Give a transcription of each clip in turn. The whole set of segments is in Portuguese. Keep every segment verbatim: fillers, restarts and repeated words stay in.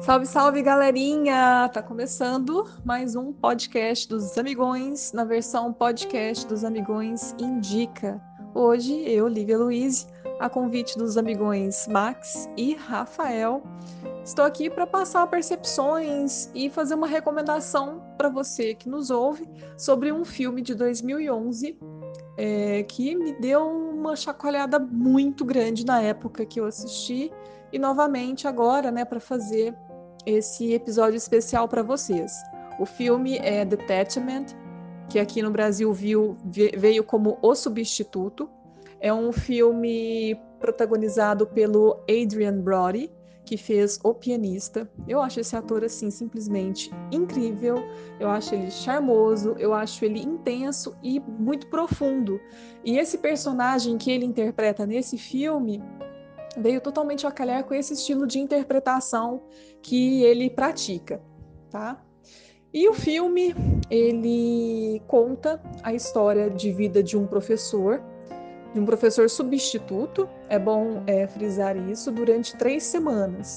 Salve, salve, galerinha! Tá começando mais um podcast dos Amigões, na versão podcast dos Amigões Indica. Hoje, eu, Lívia Luiz, a convite dos Amigões Max e Rafael, estou aqui para passar percepções e fazer uma recomendação para você que nos ouve sobre um filme de dois mil e onze é, que me deu uma chacoalhada muito grande na época que eu assisti e novamente agora, né, para fazer esse episódio especial para vocês. O filme é Detachment, que aqui no Brasil viu, veio como O Substituto. É um filme protagonizado pelo Adrien Brody, que fez O Pianista. Eu acho esse ator, assim, simplesmente incrível. Eu acho ele charmoso, eu acho ele intenso e muito profundo. E esse personagem que ele interpreta nesse filme veio totalmente a calhar com esse estilo de interpretação que ele pratica, tá? E o filme, ele conta a história de vida de um professor, de um professor substituto, é bom é, frisar isso, durante três semanas.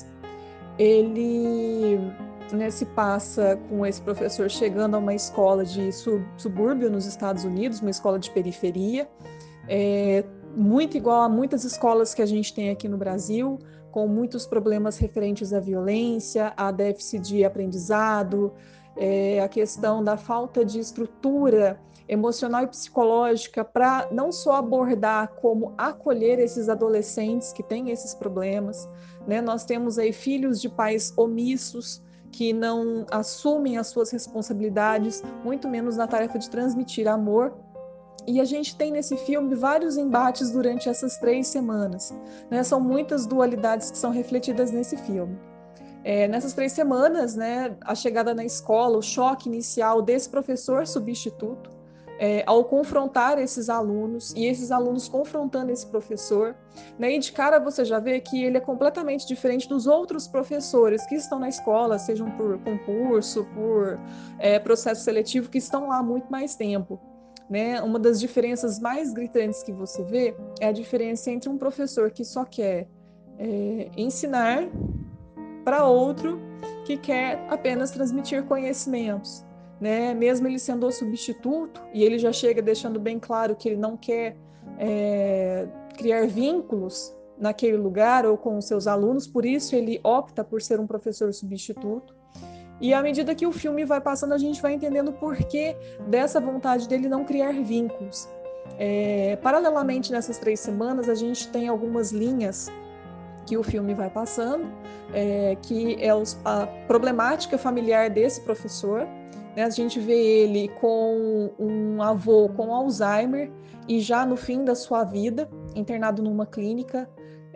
Ele né, se passa com esse professor chegando a uma escola de subúrbio nos Estados Unidos, uma escola de periferia, é, muito igual a muitas escolas que a gente tem aqui no Brasil, com muitos problemas referentes à violência, a déficit de aprendizado, é, a questão da falta de estrutura emocional e psicológica para não só abordar como acolher esses adolescentes que têm esses problemas, né? Nós temos aí filhos de pais omissos que não assumem as suas responsabilidades, muito menos na tarefa de transmitir amor. E a gente tem nesse filme vários embates durante essas três semanas, né? São muitas dualidades que são refletidas nesse filme. É, nessas três semanas, né, a chegada na escola, o choque inicial desse professor substituto, é, ao confrontar esses alunos, e esses alunos confrontando esse professor, né, e de cara você já vê que ele é completamente diferente dos outros professores que estão na escola, sejam por concurso, por é, processo seletivo, que estão lá há muito mais tempo. Né? Uma das diferenças mais gritantes que você vê é a diferença entre um professor que só quer é, ensinar para outro que quer apenas transmitir conhecimentos, né? Mesmo ele sendo o substituto, e ele já chega deixando bem claro que ele não quer é, criar vínculos naquele lugar ou com os seus alunos, por isso ele opta por ser um professor substituto. E à medida que o filme vai passando, a gente vai entendendo o porquê dessa vontade dele não criar vínculos. É, paralelamente, nessas três semanas, a gente tem algumas linhas que o filme vai passando, é, que é os, a problemática familiar desse professor. Né? A gente vê ele com um avô com Alzheimer e já no fim da sua vida, internado numa clínica,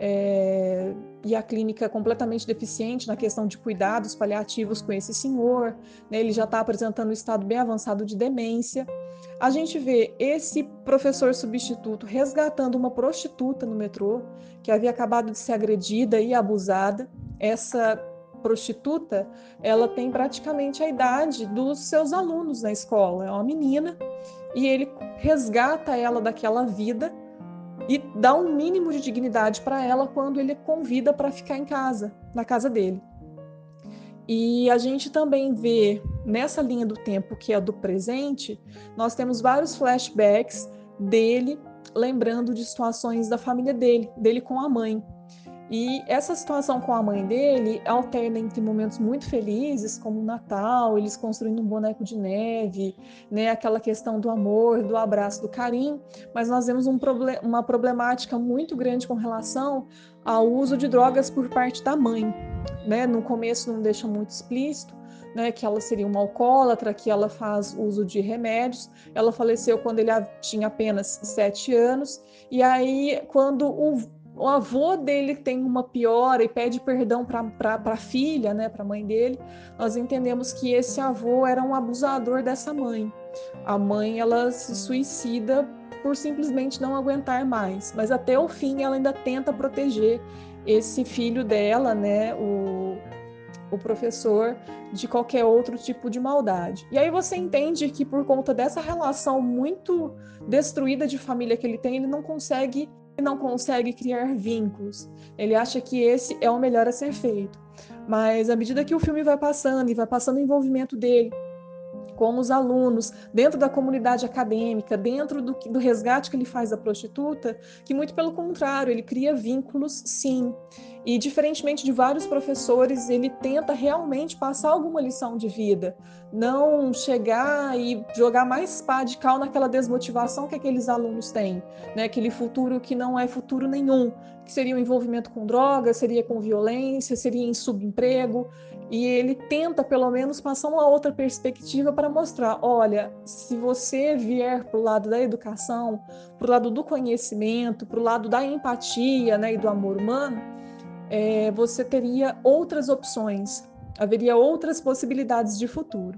é, e a clínica é completamente deficiente na questão de cuidados paliativos com esse senhor, né? Ele já está apresentando um estado bem avançado de demência. A gente vê esse professor substituto resgatando uma prostituta no metrô, que havia acabado de ser agredida e abusada. Essa prostituta, ela tem praticamente a idade dos seus alunos na escola, é uma menina, e ele resgata ela daquela vida e dá um mínimo de dignidade para ela quando ele convida para ficar em casa, na casa dele. E a gente também vê nessa linha do tempo que é do presente, nós temos vários flashbacks dele lembrando de situações da família dele, dele com a mãe. E essa situação com a mãe dele alterna entre momentos muito felizes, como o Natal, eles construindo um boneco de neve, né, aquela questão do amor, do abraço, do carinho, mas nós vemos um problem- uma problemática muito grande com relação ao uso de drogas por parte da mãe. Né? No começo não deixa muito explícito, né, que ela seria uma alcoólatra, que ela faz uso de remédios. Ela faleceu quando ele tinha apenas sete anos, e aí quando o o avô dele tem uma piora e pede perdão para a filha, né, para a mãe dele, nós entendemos que esse avô era um abusador dessa mãe. A mãe, ela se suicida por simplesmente não aguentar mais, mas até o fim ela ainda tenta proteger esse filho dela, né, o, o professor, de qualquer outro tipo de maldade. E aí você entende que por conta dessa relação muito destruída de família que ele tem, ele não consegue não consegue criar vínculos. Ele acha que esse é o melhor a ser feito. Mas à medida que o filme vai passando e vai passando o envolvimento dele com os alunos, dentro da comunidade acadêmica, dentro do, do resgate que ele faz da prostituta, que muito pelo contrário, ele cria vínculos, sim. E diferentemente de vários professores, ele tenta realmente passar alguma lição de vida, não chegar e jogar mais pá de cal naquela desmotivação que aqueles alunos têm, né? Aquele futuro que não é futuro nenhum, que seria o envolvimento com drogas, seria com violência, seria em subemprego, e ele tenta pelo menos passar uma outra perspectiva para mostrar, olha, se você vier para o lado da educação, para o lado do conhecimento, para o lado da empatia, né, e do amor humano, é, você teria outras opções, haveria outras possibilidades de futuro.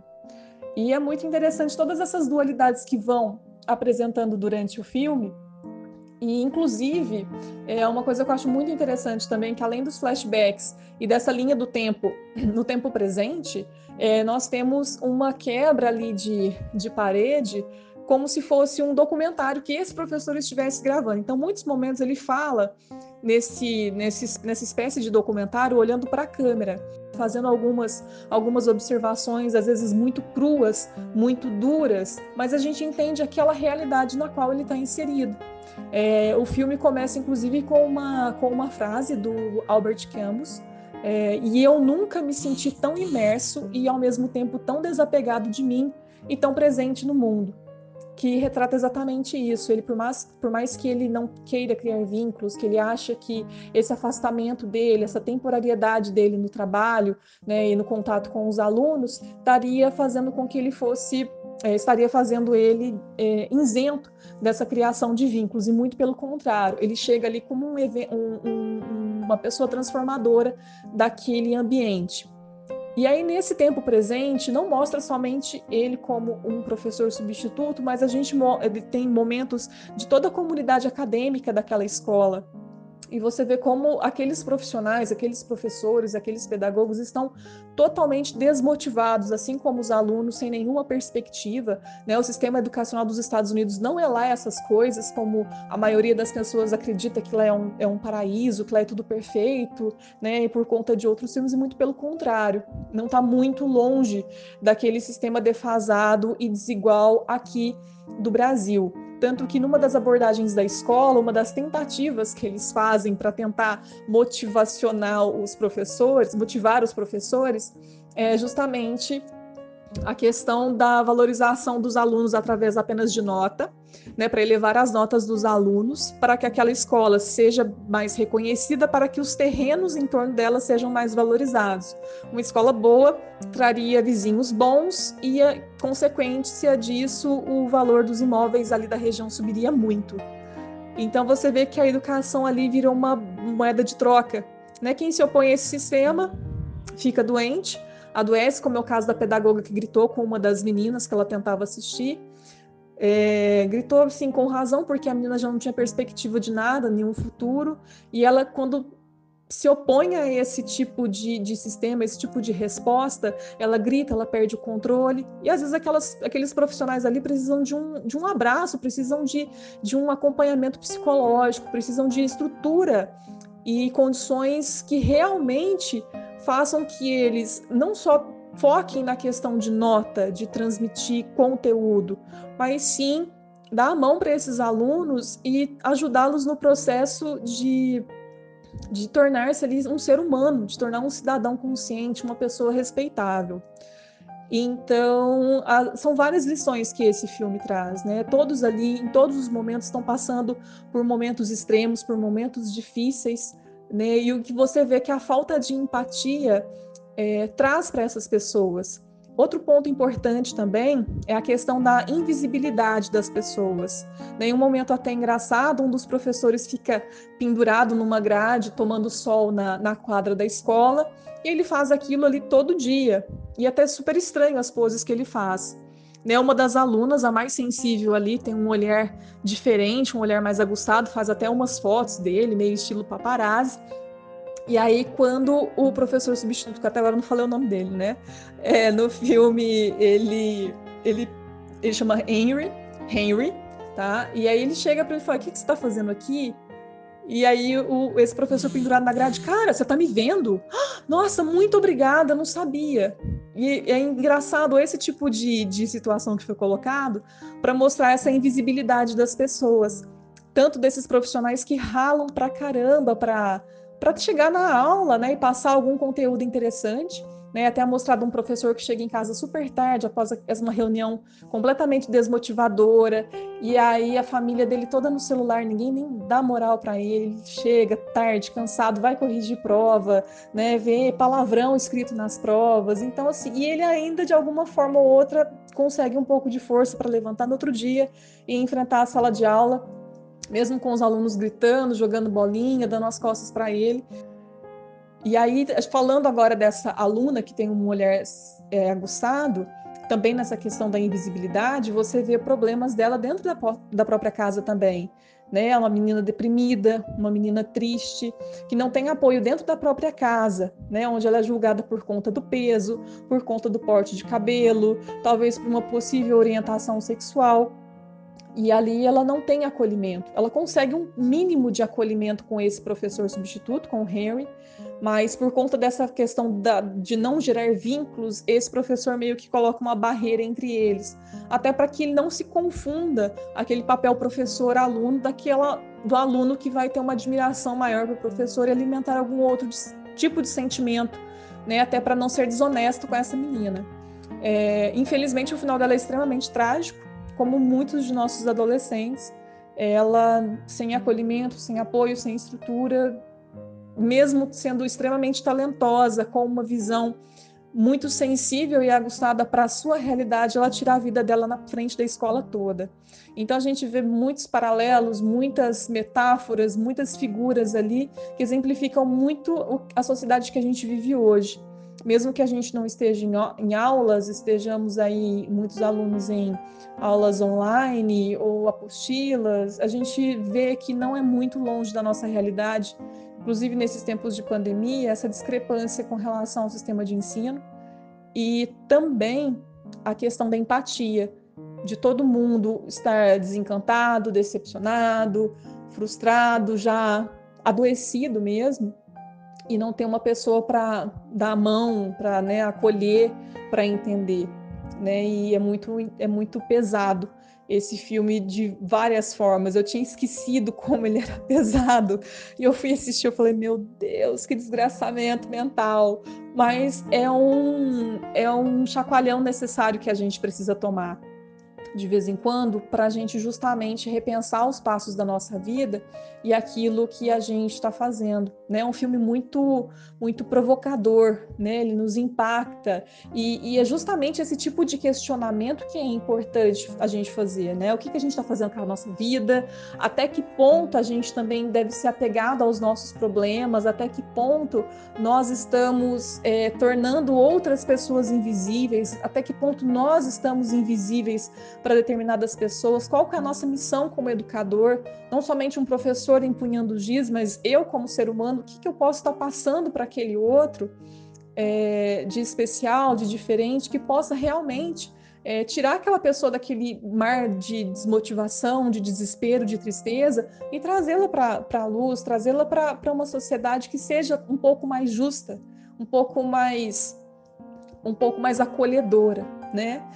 E é muito interessante todas essas dualidades que vão apresentando durante o filme. E, inclusive, é uma coisa que eu acho muito interessante também, que além dos flashbacks e dessa linha do tempo, no tempo presente, é, nós temos uma quebra ali de, de parede, como se fosse um documentário que esse professor estivesse gravando. Então, muitos momentos ele fala nesse, nesse, nessa espécie de documentário, olhando para a câmera, fazendo algumas, algumas observações, às vezes muito cruas, muito duras, mas a gente entende aquela realidade na qual ele está inserido. É, o filme começa, inclusive, com uma, com uma frase do Albert Camus, é, e eu nunca me senti tão imerso e, ao mesmo tempo, tão desapegado de mim e tão presente no mundo, que retrata exatamente isso. Ele, por mais, por mais que ele não queira criar vínculos, que ele acha que esse afastamento dele, essa temporariedade dele no trabalho, né, e no contato com os alunos, estaria fazendo com que ele fosse, é, estaria fazendo ele é, isento dessa criação de vínculos, e muito pelo contrário, ele chega ali como um, um, um, uma pessoa transformadora daquele ambiente. E aí, nesse tempo presente, não mostra somente ele como um professor substituto, mas a gente ele tem momentos de toda a comunidade acadêmica daquela escola. E você vê como aqueles profissionais, aqueles professores, aqueles pedagogos estão totalmente desmotivados, assim como os alunos, sem nenhuma perspectiva, né? O sistema educacional dos Estados Unidos não é lá essas coisas, como a maioria das pessoas acredita que lá é um, é um paraíso, que lá é tudo perfeito, né? E por conta de outros filmes, e muito pelo contrário, não está muito longe daquele sistema defasado e desigual aqui do Brasil. Tanto que numa das abordagens da escola, uma das tentativas que eles fazem para tentar motivacionar os professores, motivar os professores, é justamente a questão da valorização dos alunos através apenas de nota, né, para elevar as notas dos alunos, para que aquela escola seja mais reconhecida, para que os terrenos em torno dela sejam mais valorizados. Uma escola boa traria vizinhos bons e, a consequência disso, o valor dos imóveis ali da região subiria muito. Então você vê que a educação ali virou uma moeda de troca, né? Quem se opõe a esse sistema fica doente, adoece, como é o caso da pedagoga que gritou com uma das meninas que ela tentava assistir. É, gritou assim com razão, porque a menina já não tinha perspectiva de nada, nenhum futuro, e ela, quando se opõe a esse tipo de, de sistema, esse tipo de resposta, ela grita, ela perde o controle, e às vezes aquelas, aqueles profissionais ali precisam de um, de um abraço, precisam de, de um acompanhamento psicológico, precisam de estrutura e condições que realmente façam que eles não só foquem na questão de nota, de transmitir conteúdo, mas sim dar a mão para esses alunos e ajudá-los no processo de, de tornar-se ali um ser humano, de tornar um cidadão consciente, uma pessoa respeitável. Então, a, são várias lições que esse filme traz, né? Todos ali, em todos os momentos, estão passando por momentos extremos, por momentos difíceis, né? E o que você vê é que a falta de empatia é, traz para essas pessoas. Outro ponto importante também é a questão da invisibilidade das pessoas. Em um momento até engraçado, um dos professores fica pendurado numa grade, tomando sol na, na quadra da escola, e ele faz aquilo ali todo dia. E até super estranho as poses que ele faz. Né, uma das alunas, a mais sensível ali, tem um olhar diferente, um olhar mais aguçado, faz até umas fotos dele, meio estilo paparazzi. E aí, quando o professor substituto, que até agora não falei o nome dele, né? É, no filme, ele, ele, ele chama Henry, Henry, tá? E aí ele chega para ele e fala, o que, que você está fazendo aqui? E aí o, esse professor pendurado na grade, cara, você tá me vendo? Nossa, muito obrigada, não sabia. E é engraçado esse tipo de, de situação que foi colocado para mostrar essa invisibilidade das pessoas, tanto desses profissionais que ralam pra caramba para para chegar na aula, né, e passar algum conteúdo interessante, né, até mostrado um professor que chega em casa super tarde após uma reunião completamente desmotivadora, e aí a família dele toda no celular, ninguém nem dá moral para ele, ele chega tarde, cansado, vai corrigir prova, né, vê palavrão escrito nas provas, então assim, e ele ainda de alguma forma ou outra consegue um pouco de força para levantar no outro dia e enfrentar a sala de aula, mesmo com os alunos gritando, jogando bolinha, dando as costas para ele. E aí, falando agora dessa aluna que tem um olhar é, aguçado, também nessa questão da invisibilidade, você vê problemas dela dentro da, da própria casa também. Né? É uma menina deprimida, uma menina triste, que não tem apoio dentro da própria casa, né? Onde ela é julgada por conta do peso, por conta do porte de cabelo, talvez por uma possível orientação sexual. E ali ela não tem acolhimento. Ela consegue um mínimo de acolhimento com esse professor substituto, com o Henry, mas por conta dessa questão da, de não gerar vínculos, esse professor meio que coloca uma barreira entre eles, até para que ele não se confunda aquele papel professor-aluno daquela do aluno que vai ter uma admiração maior para o professor e alimentar algum outro de, tipo de sentimento, né? Até para não ser desonesto com essa menina. É, infelizmente, o final dela é extremamente trágico, como muitos de nossos adolescentes, ela sem acolhimento, sem apoio, sem estrutura, mesmo sendo extremamente talentosa, com uma visão muito sensível e aguçada para a sua realidade, ela tira a vida dela na frente da escola toda. Então a gente vê muitos paralelos, muitas metáforas, muitas figuras ali que exemplificam muito a sociedade que a gente vive hoje. Mesmo que a gente não esteja em aulas, estejamos aí, muitos alunos em aulas online ou apostilas, a gente vê que não é muito longe da nossa realidade, inclusive nesses tempos de pandemia, essa discrepância com relação ao sistema de ensino e também a questão da empatia, de todo mundo estar desencantado, decepcionado, frustrado, já adoecido mesmo, e não ter uma pessoa para dar a mão, para, né, acolher, para entender, né? E é muito, é muito pesado esse filme de várias formas. Eu tinha esquecido como ele era pesado e eu fui assistir, eu falei, meu Deus, que desgraçamento mental. Mas é um, é um chacoalhão necessário que a gente precisa tomar de vez em quando, para a gente justamente repensar os passos da nossa vida e aquilo que a gente está fazendo, né? É um filme muito, muito provocador, né? Ele nos impacta e, e é justamente esse tipo de questionamento que é importante a gente fazer, né? O que, que a gente está fazendo com a nossa vida? Até que ponto a gente também deve ser apegado aos nossos problemas? Até que ponto nós estamos é, tornando outras pessoas invisíveis? Até que ponto nós estamos invisíveis para determinadas pessoas? Qual que é a nossa missão como educador? Não somente um professor empunhando giz, mas eu como ser humano, o que, que eu posso estar passando para aquele outro é, de especial, de diferente, que possa realmente é, tirar aquela pessoa daquele mar de desmotivação, de desespero, de tristeza e trazê-la para a luz, trazê-la para uma sociedade que seja um pouco mais justa, um pouco mais um pouco mais acolhedora, né?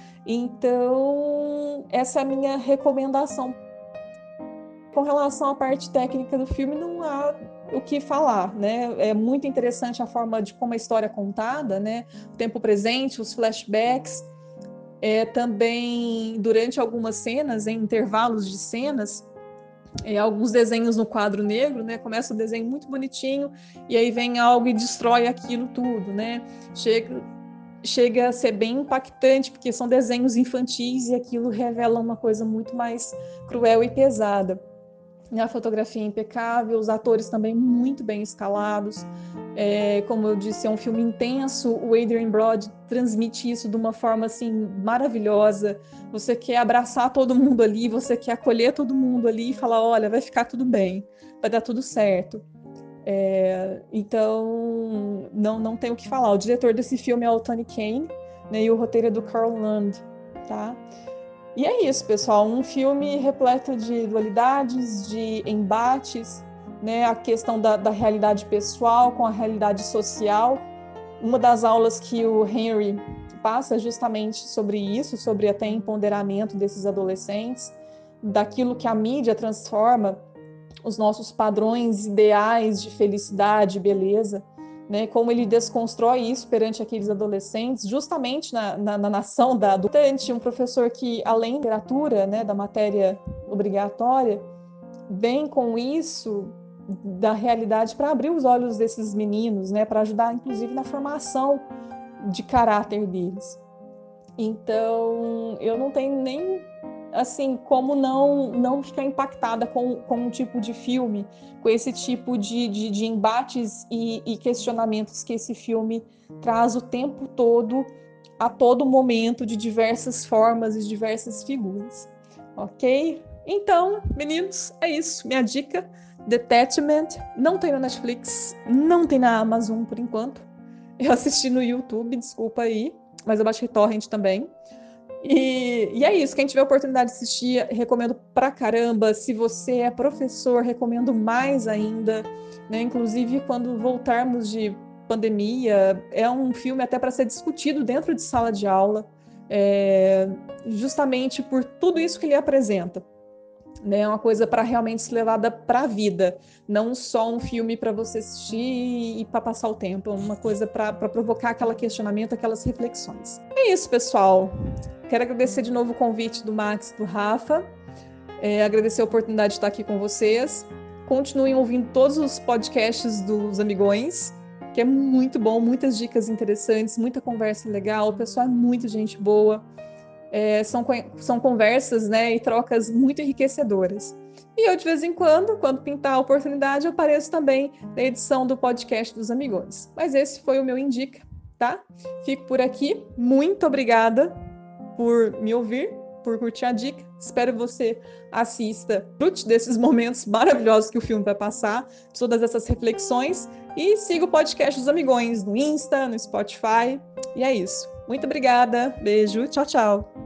Então, essa é a minha recomendação. Com relação à parte técnica do filme, não há o que falar, né? É muito interessante a forma de como a história é contada, né? O tempo presente, os flashbacks, é, também durante algumas cenas, em intervalos de cenas, é, alguns desenhos no quadro negro, né? Começa o desenho muito bonitinho e aí vem algo e destrói aquilo tudo, né? Chega chega a ser bem impactante, porque são desenhos infantis e aquilo revela uma coisa muito mais cruel e pesada. A fotografia é impecável, os atores também muito bem escalados. É, como eu disse, é um filme intenso. O Adrien Brody transmite isso de uma forma assim maravilhosa. Você quer abraçar todo mundo ali, você quer acolher todo mundo ali e falar, olha, vai ficar tudo bem, vai dar tudo certo. É, então, não, não tem o que falar. O diretor desse filme é o Tony Kane, né, e o roteiro é do Carl Land, tá? E é isso, pessoal. Um filme repleto de dualidades, de embates, né, a questão da, da realidade pessoal com a realidade social. Uma das aulas que o Henry passa é justamente sobre isso, sobre até empoderamento desses adolescentes, daquilo que a mídia transforma os nossos padrões ideais de felicidade, beleza, né? Como ele desconstrói isso perante aqueles adolescentes, justamente na, na, na nação da adultante, um professor que, além da literatura, né, da matéria obrigatória, vem com isso da realidade para abrir os olhos desses meninos, né, para ajudar, inclusive, na formação de caráter deles. Então, eu não tenho nem, assim, como não, não ficar impactada com, com um tipo de filme, com esse tipo de, de, de embates e, e questionamentos que esse filme traz o tempo todo, a todo momento, de diversas formas e diversas figuras. Ok? Então, meninos, é isso. Minha dica, Detachment, não tem na Netflix, não tem na Amazon por enquanto. Eu assisti no YouTube, desculpa aí, mas eu baixei torrent também. E, e é isso, quem tiver oportunidade de assistir, recomendo pra caramba. Se você é professor, recomendo mais ainda, né? Inclusive, quando voltarmos de pandemia, é um filme até para ser discutido dentro de sala de aula, é, justamente por tudo isso que ele apresenta. É uma coisa para realmente ser levada para a vida, não só um filme para você assistir e para passar o tempo, é uma coisa para provocar aquele questionamento, aquelas reflexões. É isso, pessoal. Quero agradecer de novo o convite do Max e do Rafa, é, agradecer a oportunidade de estar aqui com vocês. Continuem ouvindo todos os podcasts dos Amigões, que é muito bom, muitas dicas interessantes, muita conversa legal, o pessoal é muito gente boa. É, são, são conversas, né, e trocas muito enriquecedoras. E eu, de vez em quando, quando pintar a oportunidade, eu apareço também na edição do podcast dos Amigões. Mas esse foi o meu Indica, tá? Fico por aqui. Muito obrigada por me ouvir, por curtir a dica. Espero que você assista, frute desses momentos maravilhosos que o filme vai passar, todas essas reflexões, e siga o podcast dos Amigões no Insta, no Spotify. E é isso. Muito obrigada. Beijo. Tchau, tchau.